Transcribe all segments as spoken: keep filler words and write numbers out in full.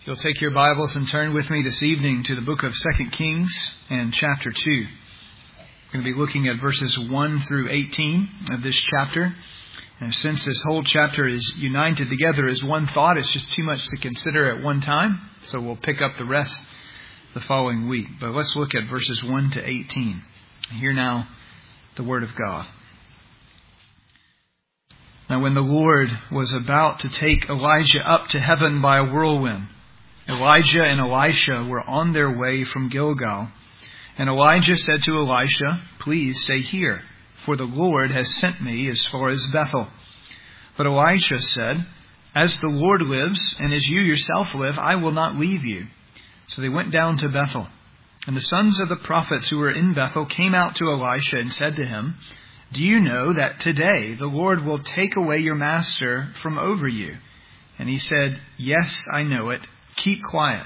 If you'll take your Bibles and turn with me this evening to the book of Second Kings and chapter two. We're going to be looking at verses one through eighteen of this chapter. And since this whole chapter is united together as one thought, it's just too much to consider at one time. So we'll pick up the rest the following week. But let's look at verses one to eighteen. Hear now the word of God. Now when the Lord was about to take Elijah up to heaven by a whirlwind, Elijah and Elisha were on their way from Gilgal. And Elijah said to Elisha, "Please stay here, for the Lord has sent me as far as Bethel." But Elisha said, "As the Lord lives, and as you yourself live, I will not leave you." So they went down to Bethel. And the sons of the prophets who were in Bethel came out to Elisha and said to him, "Do you know that today the Lord will take away your master from over you?" And he said, "Yes, I know it. Keep quiet."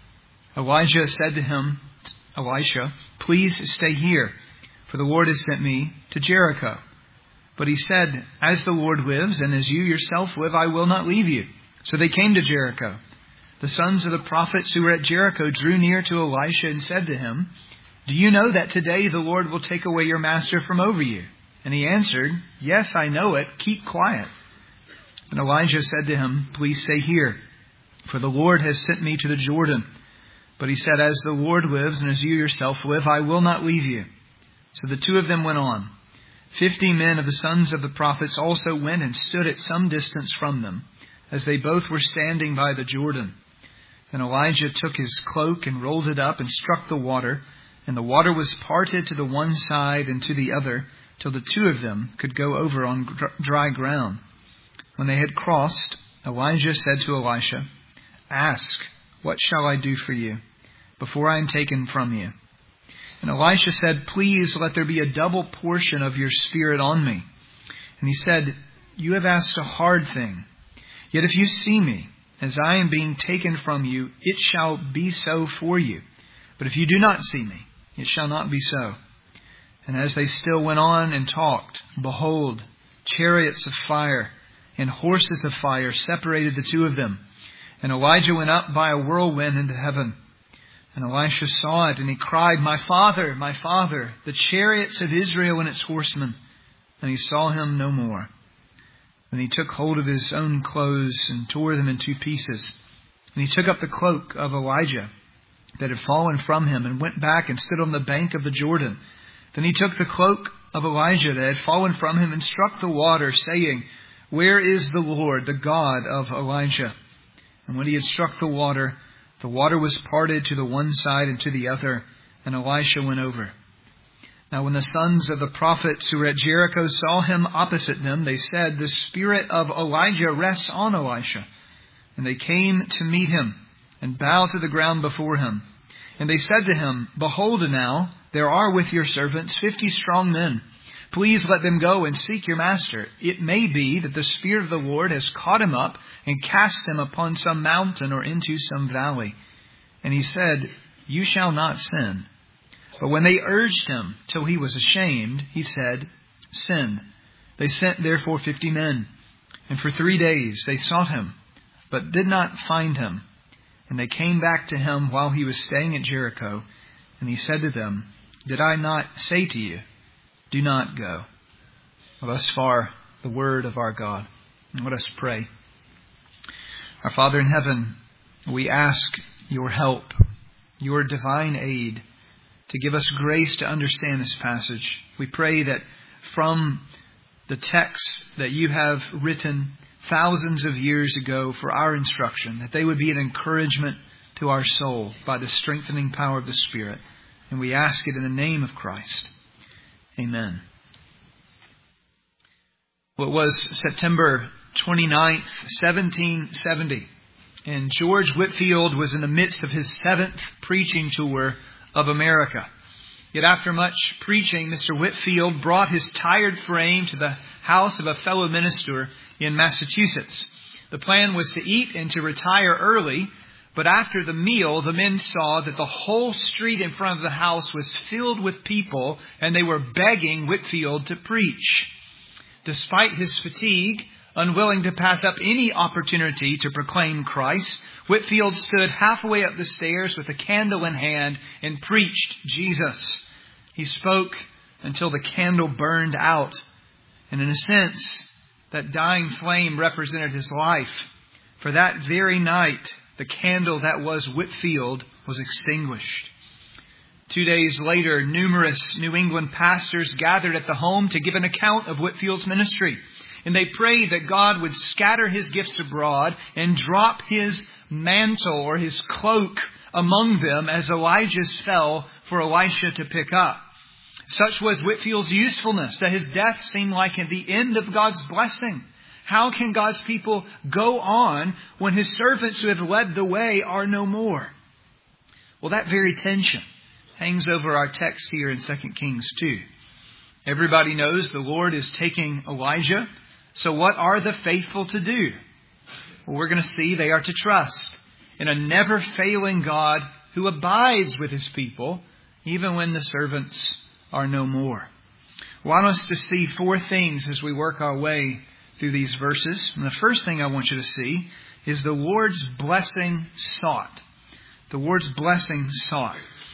Elijah said to him, Elisha, "Please stay here, for the Lord has sent me to Jericho." But he said, "As the Lord lives, and as you yourself live, I will not leave you." So they came to Jericho. The sons of the prophets who were at Jericho drew near to Elisha and said to him, "Do you know that today the Lord will take away your master from over you?" And he answered, "Yes, I know it. Keep quiet." And Elijah said to him, "Please stay here, for the Lord has sent me to the Jordan." But he said, "As the Lord lives, and as you yourself live, I will not leave you." So the two of them went on. Fifty men of the sons of the prophets also went and stood at some distance from them, as they both were standing by the Jordan. And Elijah took his cloak and rolled it up and struck the water, and the water was parted to the one side and to the other, till the two of them could go over on dry ground. When they had crossed, Elijah said to Elisha, "Ask, what shall I do for you before I am taken from you?" And Elisha said, "Please let there be a double portion of your spirit on me." And he said, "You have asked a hard thing. Yet if you see me, as I am being taken from you, it shall be so for you. But if you do not see me, it shall not be so." And as they still went on and talked, behold, chariots of fire and horses of fire separated the two of them. And Elijah went up by a whirlwind into heaven. And Elisha saw it, and he cried, "My father, my father, the chariots of Israel and its horsemen." And he saw him no more. Then he took hold of his own clothes and tore them in two pieces. And he took up the cloak of Elijah that had fallen from him and went back and stood on the bank of the Jordan. Then he took the cloak of Elijah that had fallen from him and struck the water, saying, "Where is the Lord, the God of Elijah?" And when he had struck the water, the water was parted to the one side and to the other, and Elisha went over. Now when the sons of the prophets who were at Jericho saw him opposite them, they said, "The spirit of Elijah rests on Elisha." And they came to meet him and bowed to the ground before him. And they said to him, "Behold now, there are with your servants fifty strong men. Please let them go and seek your master. It may be that the Spirit of the Lord has caught him up and cast him upon some mountain or into some valley." And he said, "You shall not sin." But when they urged him till he was ashamed, he said, "Sin." They sent therefore fifty men. And for three days they sought him, but did not find him. And they came back to him while he was staying at Jericho. And he said to them, "Did I not say to you, do not go?" Well, thus far, the word of our God. And let us pray. Our Father in heaven, we ask your help, your divine aid, to give us grace to understand this passage. We pray that from the texts that you have written thousands of years ago for our instruction, that they would be an encouragement to our soul by the strengthening power of the Spirit. And we ask it in the name of Christ. Amen. Well, it was September twenty-ninth, seventeen seventy, and George Whitefield was in the midst of his seventh preaching tour of America. Yet after much preaching, Mister Whitefield brought his tired frame to the house of a fellow minister in Massachusetts. The plan was to eat and to retire early, but after the meal, the men saw that the whole street in front of the house was filled with people, and they were begging Whitefield to preach. Despite his fatigue, Unwilling to pass up any opportunity to proclaim Christ, Whitefield stood halfway up the stairs with a candle in hand and preached Jesus. He spoke until the candle burned out. And in a sense, that dying flame represented his life. For that very night, the candle that was Whitefield was extinguished. Two days later, numerous New England pastors gathered at the home to give an account of Whitefield's ministry. And they prayed that God would scatter his gifts abroad and drop his mantle or his cloak among them as Elijah's fell for Elisha to pick up. Such was Whitefield's usefulness that his death seemed like the end of God's blessing. How can God's people go on when his servants who have led the way are no more? Well, that very tension hangs over our text here in Second Kings two. Everybody knows the Lord is taking Elijah. So what are the faithful to do? Well, we're going to see they are to trust in a never-failing God who abides with his people, even when the servants are no more. I want us to see four things as we work our way through these verses. And the first thing I want you to see is the Lord's blessing sought. The Lord's blessing sought.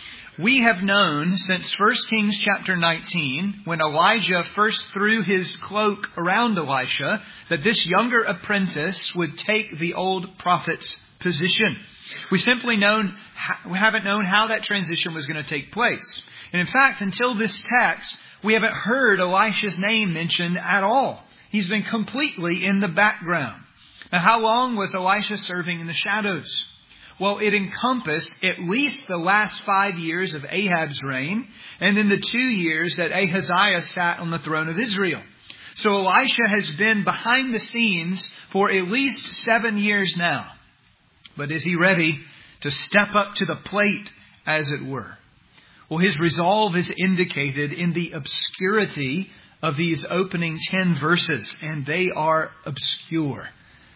We have known since First Kings chapter nineteen, when Elijah first threw his cloak around Elisha, that this younger apprentice would take the old prophet's position. We simply known, we haven't known how that transition was going to take place. And in fact, until this text, we haven't heard Elisha's name mentioned at all. He's been completely in the background. Now, how long was Elisha serving in the shadows? Well, it encompassed at least the last five years of Ahab's reign, and then the two years that Ahaziah sat on the throne of Israel. So Elisha has been behind the scenes for at least seven years now. But is he ready to step up to the plate, as it were? Well, his resolve is indicated in the obscurity of these opening ten verses, and they are obscure.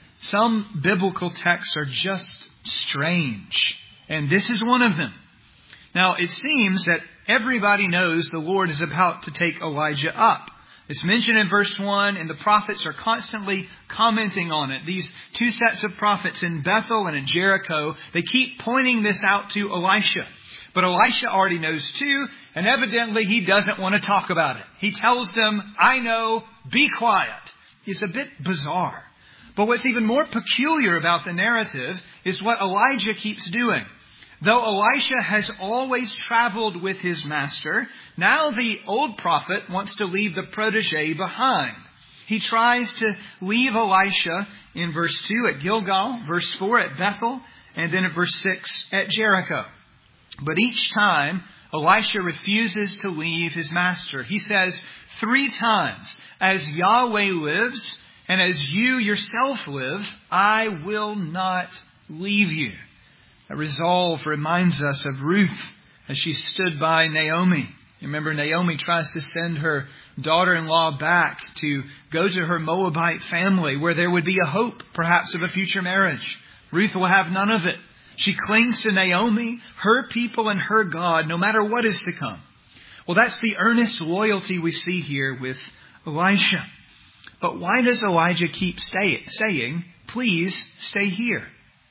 Some biblical texts are just strange, and this is one of them. Now, it seems that everybody knows the Lord is about to take Elijah up. It's mentioned in verse one, and the prophets are constantly commenting on it. These two sets of prophets in Bethel and in Jericho, they keep pointing this out to Elisha. But Elisha already knows too, and evidently he doesn't want to talk about it. He tells them, I know, be quiet. It's a bit bizarre. But what's even more peculiar about the narrative is what Elijah keeps doing. Though Elisha has always traveled with his master, now the old prophet wants to leave the protege behind. He tries to leave Elisha in verse two at Gilgal, verse four at Bethel, and then at verse six at Jericho. But each time, Elisha refuses to leave his master. He says three times, as Yahweh lives, and as you yourself live, I will not leave you. That resolve reminds us of Ruth as she stood by Naomi. Remember, Naomi tries to send her daughter-in-law back to go to her Moabite family where there would be a hope, perhaps, of a future marriage. Ruth will have none of it. She clings to Naomi, her people, and her God, no matter what is to come. Well, that's the earnest loyalty we see here with Elisha. But why does Elijah keep stay, saying, please stay here?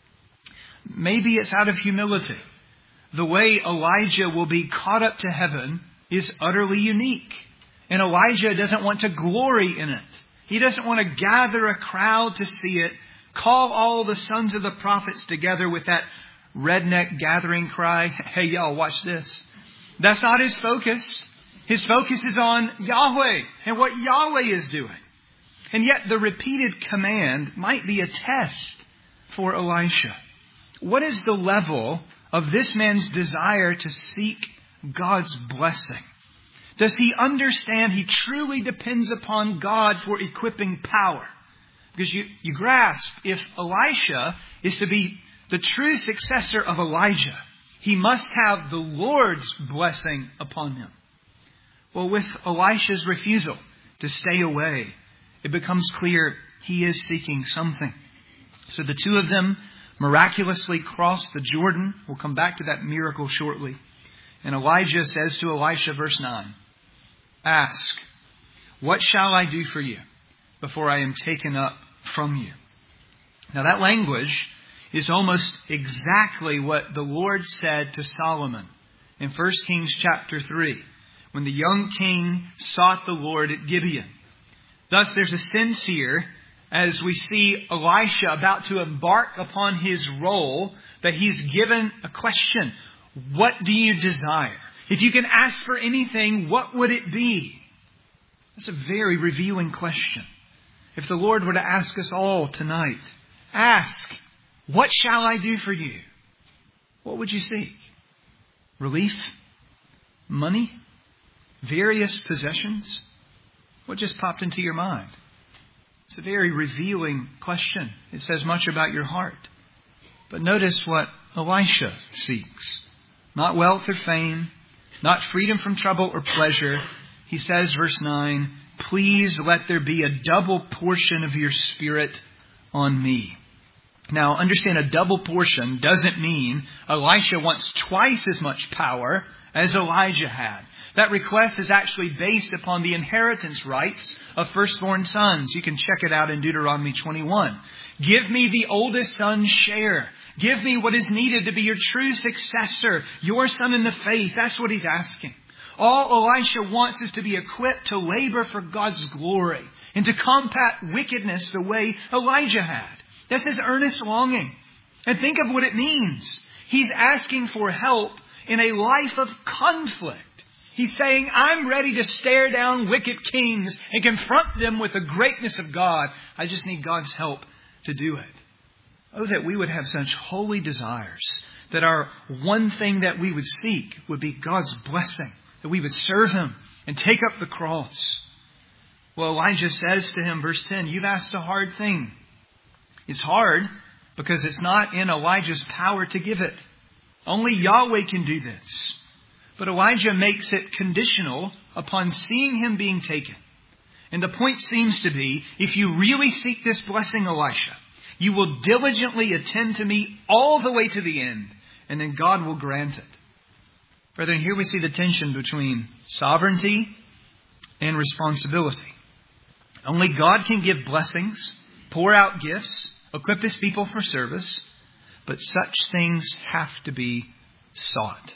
Maybe it's out of humility. The way Elijah will be caught up to heaven is utterly unique. And Elijah doesn't want to glory in it. He doesn't want to gather a crowd to see it, call all the sons of the prophets together with that redneck gathering cry, hey, y'all, watch this. That's not his focus. His focus is on Yahweh and what Yahweh is doing. And yet the repeated command might be a test for Elisha. What is the level of this man's desire to seek God's blessing? Does he understand he truly depends upon God for equipping power? Because you, you grasp, if Elisha is to be the true successor of Elijah, he must have the Lord's blessing upon him. Well, with Elisha's refusal to stay away, it becomes clear he is seeking something. So the two of them miraculously cross the Jordan. We'll come back to that miracle shortly. And Elijah says to Elisha, verse nine, ask, what shall I do for you before I am taken up from you. Now that language is almost exactly what the Lord said to Solomon in First Kings chapter three, when the young king sought the Lord at Gibeon. Thus there's a sense here, as we see Elisha about to embark upon his role, that he's given a question. What do you desire? If you can ask for anything, what would it be? That's a very revealing question. If the Lord were to ask us all tonight, ask, what shall I do for you? What would you seek? Relief? Money? Various possessions? What just popped into your mind? It's a very revealing question. It says much about your heart. But notice what Elisha seeks. Not wealth or fame, not freedom from trouble or pleasure. He says, verse nine, please let there be a double portion of your spirit on me. Now, understand, a double portion doesn't mean Elisha wants twice as much power as Elijah had. That request is actually based upon the inheritance rights of firstborn sons. You can check it out in Deuteronomy twenty-one. Give me the oldest son's share. Give me what is needed to be your true successor, your son in the faith. That's what he's asking. All Elisha wants is to be equipped to labor for God's glory and to combat wickedness the way Elijah had. That's his earnest longing. And think of what it means. He's asking for help in a life of conflict. He's saying, I'm ready to stare down wicked kings and confront them with the greatness of God. I just need God's help to do it. Oh, that we would have such holy desires, that our one thing that we would seek would be God's blessing, that we would serve Him and take up the cross. Well, Elijah says to him, verse ten, you've asked a hard thing. It's hard because it's not in Elijah's power to give it. Only Yahweh can do this. But Elijah makes it conditional upon seeing him being taken. And the point seems to be, if you really seek this blessing, Elisha, you will diligently attend to me all the way to the end, and then God will grant it. Brethren, here we see the tension between sovereignty and responsibility. Only God can give blessings, pour out gifts, equip His people for service, but such things have to be sought.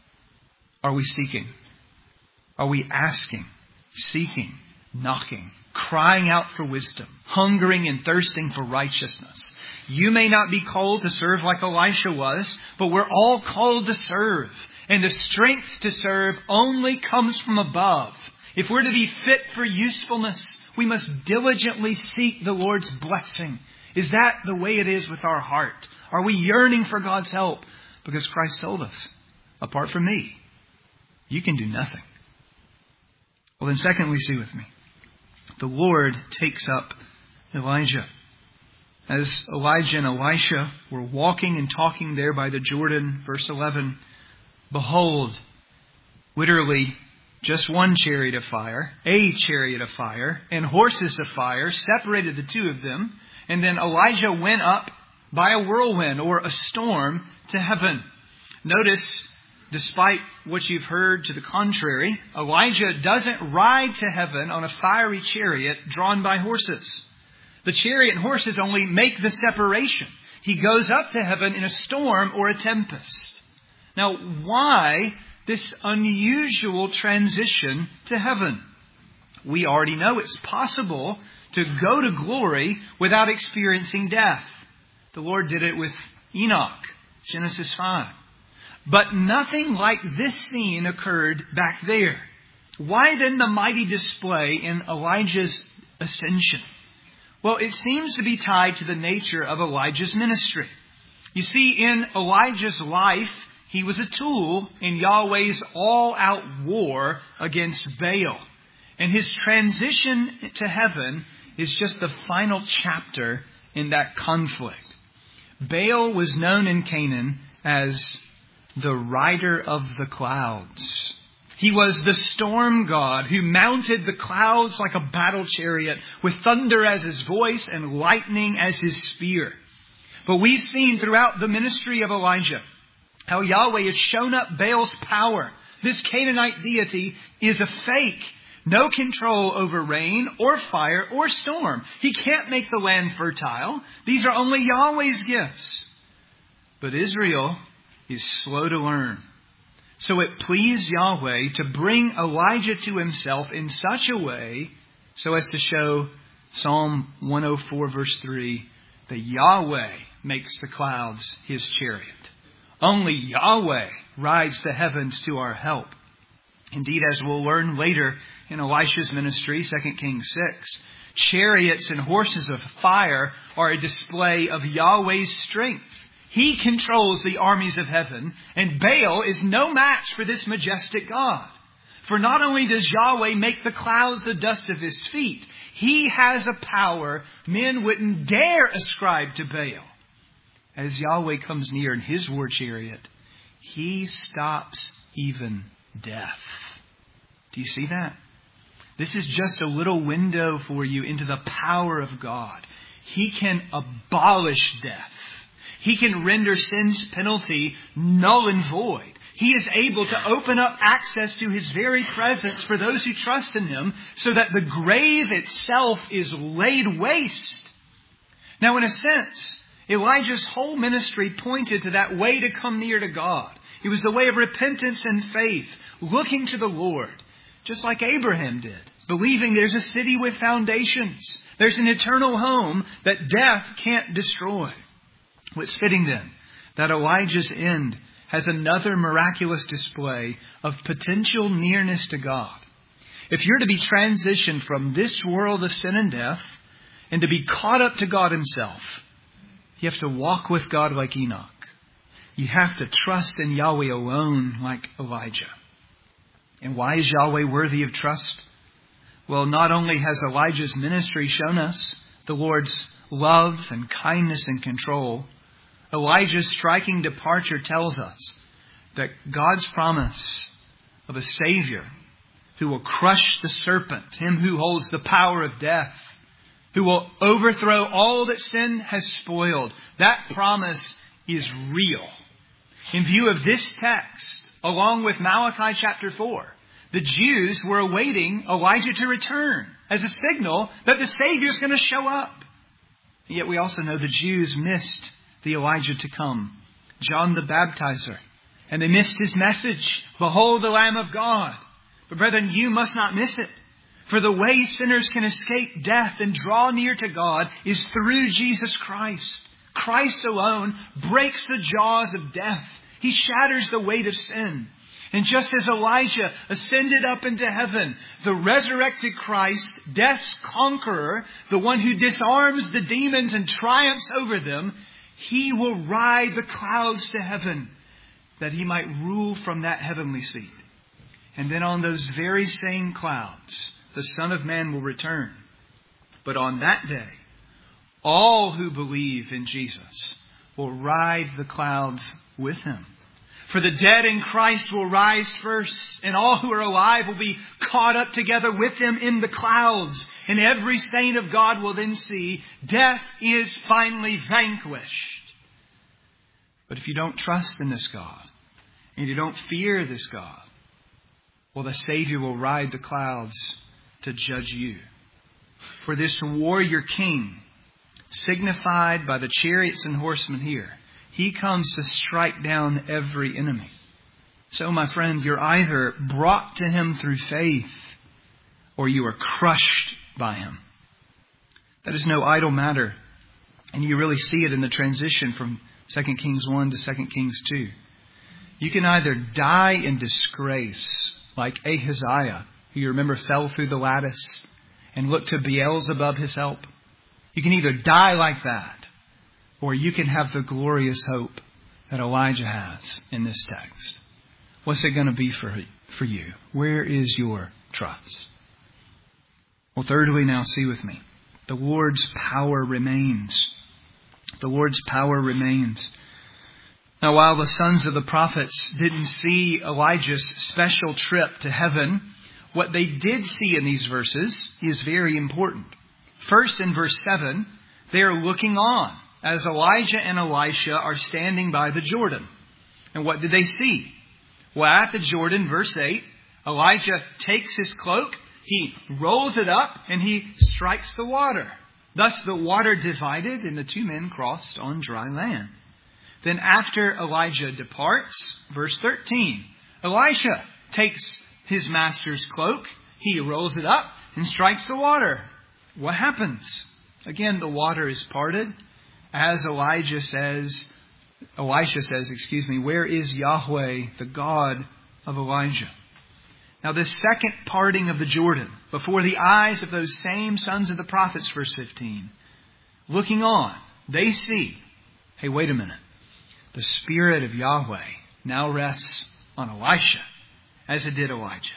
Are we seeking? Are we asking, seeking, knocking, crying out for wisdom, hungering and thirsting for righteousness? You may not be called to serve like Elisha was, but we're all called to serve. And the strength to serve only comes from above. If we're to be fit for usefulness, we must diligently seek the Lord's blessing. Is that the way it is with our heart? Are we yearning for God's help? Because Christ told us, apart from me, you can do nothing. Well, then secondly, see with me, the Lord takes up Elijah. As Elijah and Elisha were walking and talking there by the Jordan, verse eleven, behold, literally just one chariot of fire, a chariot of fire, and horses of fire separated the two of them. And then Elijah went up by a whirlwind or a storm to heaven. Notice, despite what you've heard to the contrary, Elijah doesn't ride to heaven on a fiery chariot drawn by horses. The chariot and horses only make the separation. He goes up to heaven in a storm or a tempest. Now, why this unusual transition to heaven? We already know it's possible to go to glory without experiencing death. The Lord did it with Enoch, Genesis five. But nothing like this scene occurred back there. Why then the mighty display in Elijah's ascension? Well, it seems to be tied to the nature of Elijah's ministry. You see, in Elijah's life, he was a tool in Yahweh's all-out war against Baal. And his transition to heaven is just the final chapter in that conflict. Baal was known in Canaan as the rider of the clouds. He was the storm god who mounted the clouds like a battle chariot with thunder as his voice and lightning as his spear. But we've seen throughout the ministry of Elijah how Yahweh has shown up Baal's power. This Canaanite deity is a fake. no control over rain or fire or storm. He can't make the land fertile. These are only Yahweh's gifts. But Israel is slow to learn. So it pleased Yahweh to bring Elijah to himself in such a way so as to show Psalm one oh four verse three that Yahweh makes the clouds his chariot. Only Yahweh rides the heavens to our help. Indeed, as we'll learn later in Elisha's ministry, Second Kings six, chariots and horses of fire are a display of Yahweh's strength. He controls the armies of heaven, and Baal is no match for this majestic God. For not only does Yahweh make the clouds the dust of his feet, he has a power men wouldn't dare ascribe to Baal. As Yahweh comes near in his war chariot, he stops even death. Do you see that? This is just a little window for you into the power of God. He can abolish death. He can render sin's penalty null and void. He is able to open up access to his very presence for those who trust in him so that the grave itself is laid waste. Now, in a sense, Elijah's whole ministry pointed to that way to come near to God. It was the way of repentance and faith, looking to the Lord, just like Abraham did, believing there's a city with foundations. There's an eternal home that death can't destroy. What's fitting then that Elijah's end has another miraculous display of potential nearness to God. If you're to be transitioned from this world of sin and death and to be caught up to God himself, you have to walk with God like Enoch. You have to trust in Yahweh alone like Elijah. And why is Yahweh worthy of trust? Well, not only has Elijah's ministry shown us the Lord's love and kindness and control, Elijah's striking departure tells us that God's promise of a Savior who will crush the serpent, him who holds the power of death, who will overthrow all that sin has spoiled, that promise is real. In view of this text, along with Malachi chapter four, the Jews were awaiting Elijah to return as a signal that the Savior is going to show up. Yet we also know the Jews missed the Elijah to come, John the Baptizer. And they missed his message, behold the Lamb of God. But brethren, you must not miss it. For the way sinners can escape death and draw near to God is through Jesus Christ. Christ alone breaks the jaws of death. He shatters the weight of sin. And just as Elijah ascended up into heaven, the resurrected Christ, death's conqueror, the one who disarms the demons and triumphs over them, he will ride the clouds to heaven that he might rule from that heavenly seat. And then on those very same clouds, the Son of Man will return. But on that day, all who believe in Jesus will ride the clouds with him. For the dead in Christ will rise first, and all who are alive will be caught up together with him in the clouds. And every saint of God will then see death is finally vanquished. But if you don't trust in this God, and you don't fear this God, well, the Savior will ride the clouds to judge you. For this warrior king, signified by the chariots and horsemen here, he comes to strike down every enemy. So, my friend, you're either brought to him through faith or you are crushed by him. That is no idle matter. And you really see it in the transition from Second Kings one to Second Kings two. You can either die in disgrace like Ahaziah, who you remember fell through the lattice and looked to Beelzebub his help. You can either die like that, or you can have the glorious hope that Elijah has in this text. What's it going to be for, for you? Where is your trust? Well, thirdly, now see with me. The Lord's power remains. The Lord's power remains. Now, while the sons of the prophets didn't see Elijah's special trip to heaven, what they did see in these verses is very important. First, in verse seven, they are looking on as Elijah and Elisha are standing by the Jordan. And what did they see? Well, at the Jordan, verse eight, Elijah takes his cloak, He rolls it up and he strikes the water. Thus the water divided and the two men crossed on dry land. Then after Elijah departs, verse thirteen, Elisha takes his master's cloak, he rolls it up and strikes the water. What happens? Again, the water is parted. As Elijah says, Elisha says, excuse me, where is Yahweh, the God of Elijah? Now this second parting of the Jordan, before the eyes of those same sons of the prophets, verse fifteen, looking on, they see, hey, wait a minute. The Spirit of Yahweh now rests on Elisha, as it did Elijah.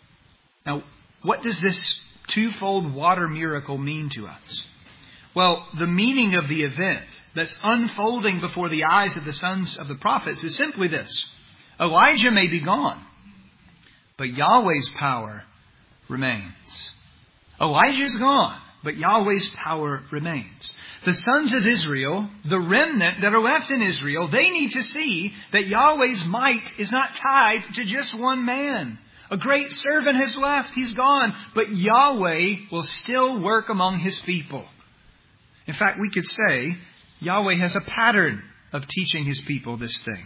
Now, what does this twofold water miracle mean to us? Well, the meaning of the event that's unfolding before the eyes of the sons of the prophets is simply this. Elijah may be gone, but Yahweh's power remains. Elijah's gone, but Yahweh's power remains. The sons of Israel, the remnant that are left in Israel, they need to see that Yahweh's might is not tied to just one man. A great servant has left, he's gone, but Yahweh will still work among his people. In fact, we could say Yahweh has a pattern of teaching his people this thing.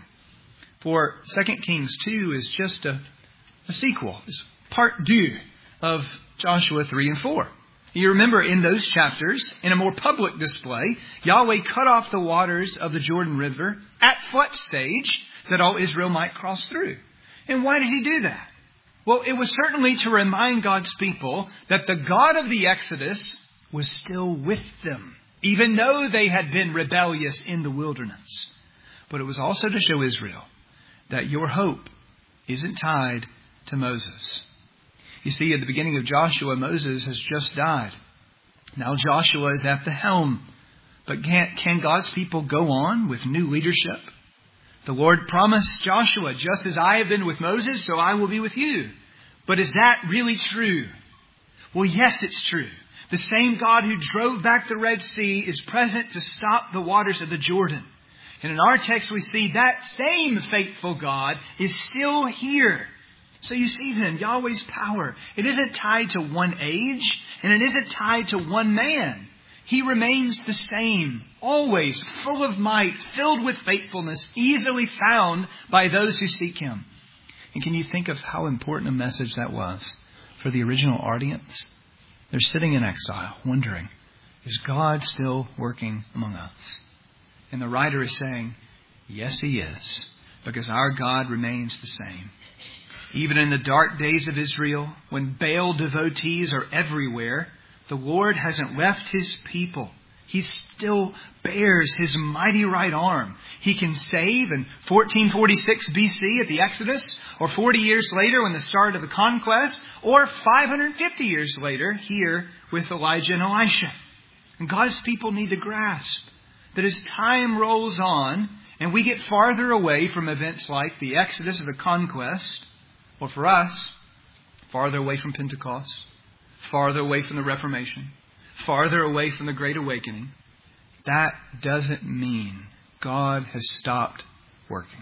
For Second Kings two is just a, a sequel. It's part two of Joshua three and four. You remember in those chapters, in a more public display, Yahweh cut off the waters of the Jordan River at flood stage that all Israel might cross through. And why did he do that? Well, it was certainly to remind God's people that the God of the Exodus was still with them, even though they had been rebellious in the wilderness. But it was also to show Israel that your hope isn't tied to Moses. You see, at the beginning of Joshua, Moses has just died. Now Joshua is at the helm. But can, can God's people go on with new leadership? The Lord promised Joshua, just as I have been with Moses, so I will be with you. But is that really true? Well, yes, it's true. The same God who drove back the Red Sea is present to stop the waters of the Jordan. And in our text, we see that same faithful God is still here. So you see then, Yahweh's power, it isn't tied to one age, and it isn't tied to one man. He remains the same, always full of might, filled with faithfulness, easily found by those who seek him. And can you think of how important a message that was for the original audience? They're sitting in exile, wondering, is God still working among us? And the writer is saying, yes, he is, because our God remains the same. Even in the dark days of Israel, when Baal devotees are everywhere, the Lord hasn't left his people. He still bears his mighty right arm. He can save in fourteen forty-six B C at the Exodus, or forty years later when the start of the conquest, or five hundred fifty years later here with Elijah and Elisha. And God's people need to grasp that as time rolls on and we get farther away from events like the Exodus or the conquest, or for us, farther away from Pentecost, farther away from the Reformation, farther away from the Great Awakening, that doesn't mean God has stopped working.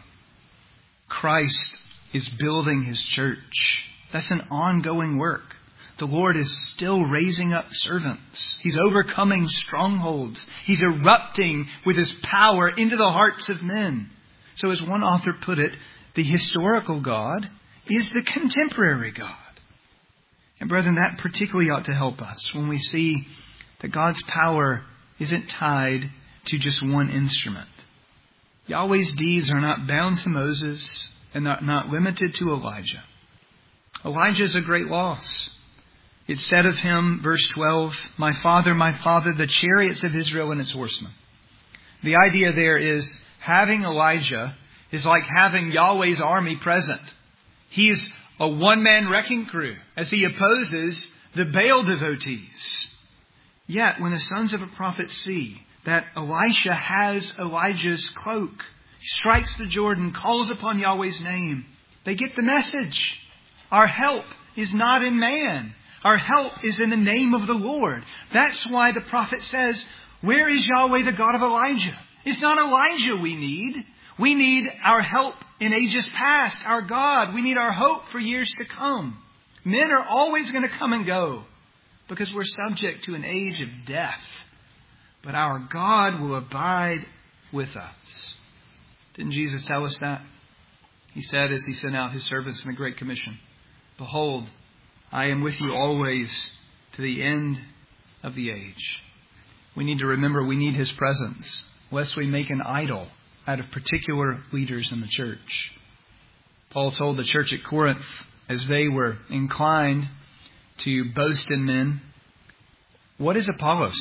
Christ is building his church. That's an ongoing work. The Lord is still raising up servants. He's overcoming strongholds. He's erupting with his power into the hearts of men. So as one author put it, the historical God is the contemporary God. And brethren, that particularly ought to help us when we see that God's power isn't tied to just one instrument. Yahweh's deeds are not bound to Moses and not, not limited to Elijah. Elijah is a great loss. It's said of him, verse twelve, "My father, my father, the chariots of Israel and its horsemen." The idea there is having Elijah is like having Yahweh's army present. He's a one-man wrecking crew as he opposes the Baal devotees. Yet, when the sons of a prophet see that Elisha has Elijah's cloak, he strikes the Jordan, calls upon Yahweh's name, they get the message. Our help is not in man. Our help is in the name of the Lord. That's why the prophet says, where is Yahweh, the God of Elijah? It's not Elijah we need. We need our help in ages past, our God. We need our hope for years to come. Men are always going to come and go because we're subject to an age of death. But our God will abide with us. Didn't Jesus tell us that? He said as He sent out His servants in the Great Commission, "Behold, I am with you always to the end of the age." We need to remember we need His presence, lest we make an idol out of particular leaders in the church. Paul told the church at Corinth, as they were inclined to boast in men, "What is Apollos?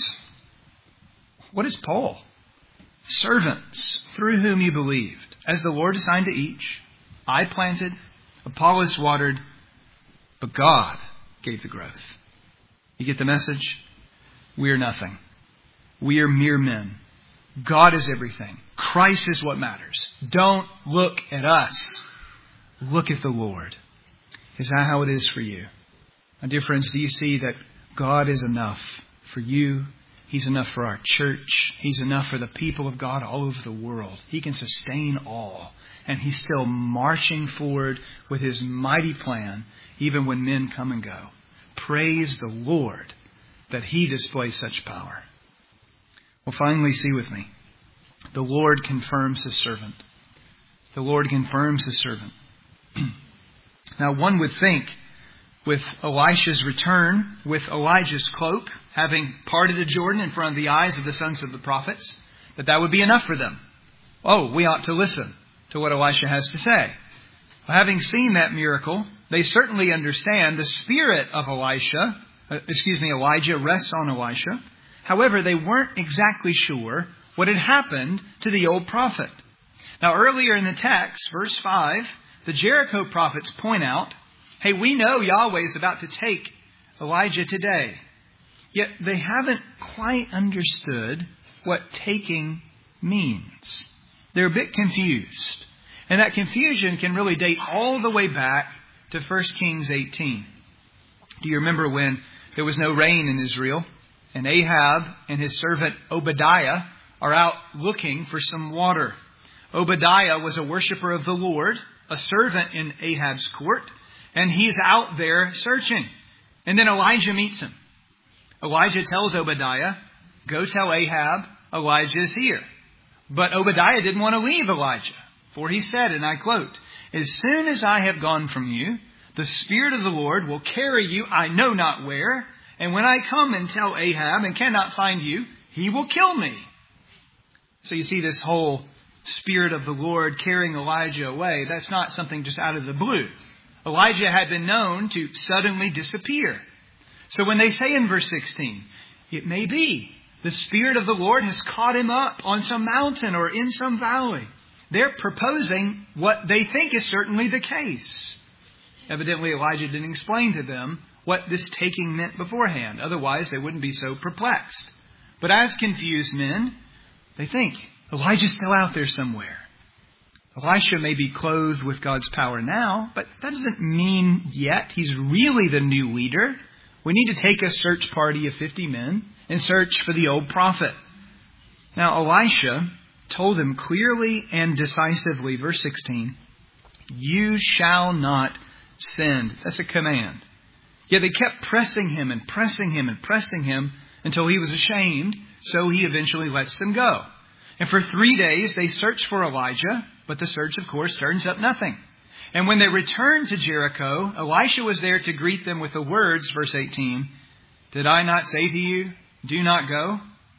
What is Paul? Servants through whom you believed, as the Lord assigned to each. I planted, Apollos watered, but God gave the growth." You get the message? We are nothing. We are mere men. God is everything. Christ is what matters. Don't look at us. Look at the Lord. Is that how it is for you? My dear friends, do you see that God is enough for you? He's enough for our church. He's enough for the people of God all over the world. He can sustain all. And He's still marching forward with His mighty plan, even when men come and go. Praise the Lord that He displays such power. Well, finally, see with me. The Lord confirms His servant. The Lord confirms His servant. Now, one would think with Elisha's return, with Elijah's cloak, having parted the Jordan in front of the eyes of the sons of the prophets, that that would be enough for them. Oh, we ought to listen to what Elisha has to say. Well, having seen that miracle, they certainly understand the spirit of Elisha, uh, excuse me, Elijah rests on Elisha. However, they weren't exactly sure what had happened to the old prophet. Now, earlier in the text, verse five, the Jericho prophets point out, hey, we know Yahweh is about to take Elijah today. Yet they haven't quite understood what taking means. They're a bit confused. And that confusion can really date all the way back to First Kings eighteen. Do you remember when there was no rain in Israel? And Ahab and his servant Obadiah are out looking for some water. Obadiah was a worshiper of the Lord, a servant in Ahab's court, and he's out there searching. And then Elijah meets him. Elijah tells Obadiah, "Go tell Ahab Elijah is here." But Obadiah didn't want to leave Elijah, for he said, and I quote, "As soon as I have gone from you, the Spirit of the Lord will carry you I know not where, and when I come and tell Ahab and cannot find you, he will kill me." So you see this whole Spirit of the Lord carrying Elijah away, that's not something just out of the blue. Elijah had been known to suddenly disappear. So when they say in verse sixteen, it may be the Spirit of the Lord has caught him up on some mountain or in some valley. They're proposing what they think is certainly the case. Evidently, Elijah didn't explain to them what this taking meant beforehand. Otherwise, they wouldn't be so perplexed. But as confused men, they think Elijah's still out there somewhere. Elisha may be clothed with God's power now, but that doesn't mean yet he's really the new leader. We need to take a search party of fifty men and search for the old prophet. Now, Elisha told them clearly and decisively, verse sixteen, "You shall not send." That's a command. Yet they kept pressing him and pressing him and pressing him until he was ashamed, so he eventually lets them go. And for three days they searched for Elijah, but the search, of course, turns up nothing. And when they returned to Jericho, Elisha was there to greet them with the words, verse eighteen, "Did I not say to you, do not go?"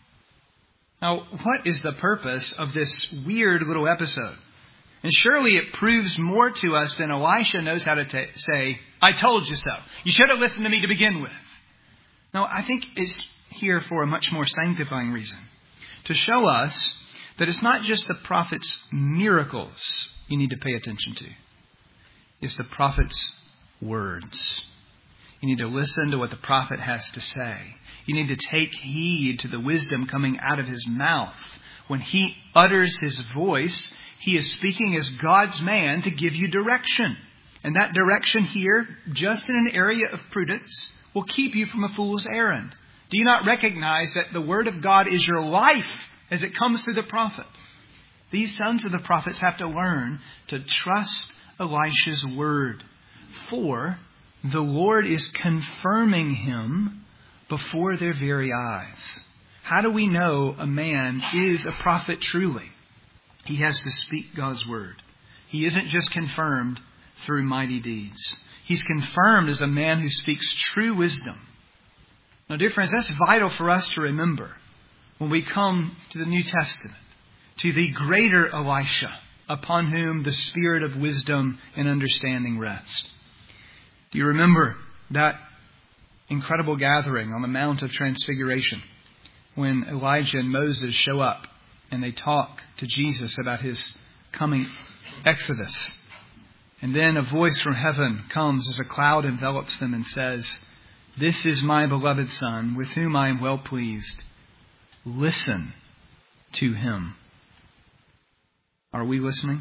Now, what is the purpose of this weird little episode? And surely it proves more to us than Elisha knows how to t- say, "I told you so. You should have listened to me to begin with." No, I think it's here for a much more sanctifying reason. To show us that it's not just the prophet's miracles you need to pay attention to. It's the prophet's words. You need to listen to what the prophet has to say. You need to take heed to the wisdom coming out of his mouth. When he utters his voice, he is speaking as God's man to give you direction. And that direction here, just in an area of prudence, will keep you from a fool's errand. Do you not recognize that the word of God is your life as it comes through the prophet? These sons of the prophets have to learn to trust Elisha's word. For the Lord is confirming him before their very eyes. How do we know a man is a prophet truly? He has to speak God's word. He isn't just confirmed through mighty deeds. He's confirmed as a man who speaks true wisdom. Now, dear friends, that's vital for us to remember when we come to the New Testament, to the greater Elisha, upon whom the spirit of wisdom and understanding rests. Do you remember that incredible gathering on the Mount of Transfiguration when Elijah and Moses show up and they talk to Jesus about his coming exodus? And then a voice from heaven comes as a cloud envelops them and says, "This is my beloved Son, with whom I am well pleased. Listen to him." Are we listening?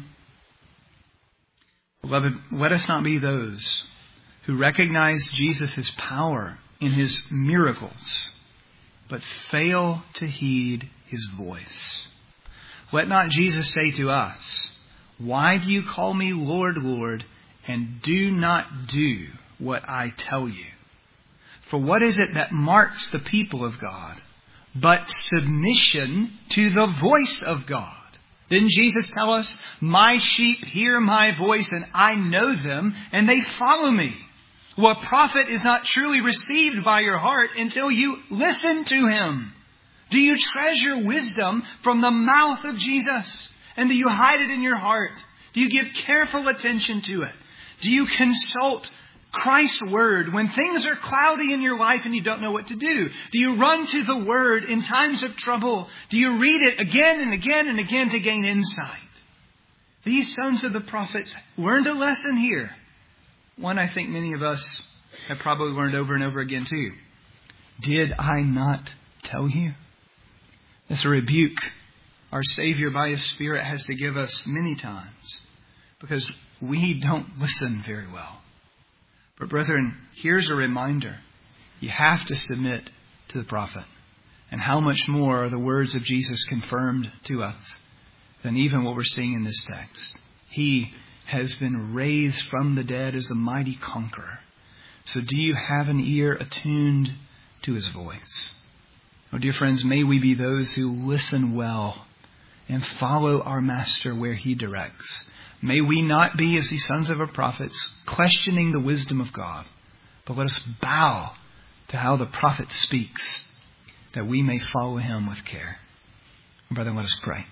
Beloved, let us not be those who recognize Jesus' power in his miracles, but fail to heed his voice. Let not Jesus say to us, "Why do you call me Lord, Lord, and do not do what I tell you?" For what is it that marks the people of God but submission to the voice of God? Didn't Jesus tell us, "My sheep hear my voice and I know them and they follow me"? Well, a prophet is not truly received by your heart until you listen to him. Do you treasure wisdom from the mouth of Jesus? And do you hide it in your heart? Do you give careful attention to it? Do you consult Christ's word when things are cloudy in your life and you don't know what to do? Do you run to the word in times of trouble? Do you read it again and again and again to gain insight? These sons of the prophets learned a lesson here. One I think many of us have probably learned over and over again too. Did I not tell you? That's a rebuke our Savior by His Spirit has to give us many times because we don't listen very well. But brethren, here's a reminder. You have to submit to the prophet. And how much more are the words of Jesus confirmed to us than even what we're seeing in this text. He has been raised from the dead as the mighty conqueror. So do you have an ear attuned to his voice? Oh, dear friends, may we be those who listen well and follow our Master where he directs. May we not be, as the sons of our prophets, questioning the wisdom of God, but let us bow to how the prophet speaks, that we may follow him with care. Brother, let us pray.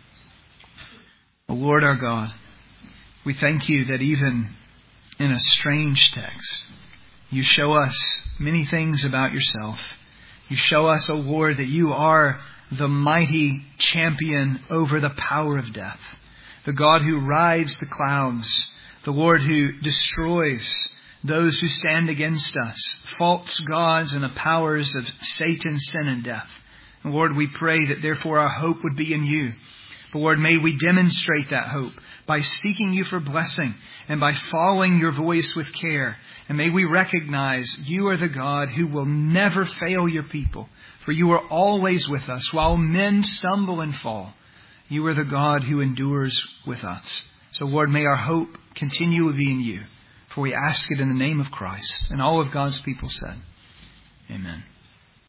O Lord our God, we thank you that even in a strange text, you show us many things about yourself. You show us, O Lord, that you are the mighty champion over the power of death. The God who rides the clouds. The Lord who destroys those who stand against us. False gods and the powers of Satan, sin, and death. And Lord, we pray that therefore our hope would be in you. But Lord, may we demonstrate that hope by seeking you for blessing and by following your voice with care. And may we recognize you are the God who will never fail your people. For you are always with us while men stumble and fall. You are the God who endures with us. So Lord, may our hope continue to be in you. For we ask it in the name of Christ. And all of God's people said, Amen.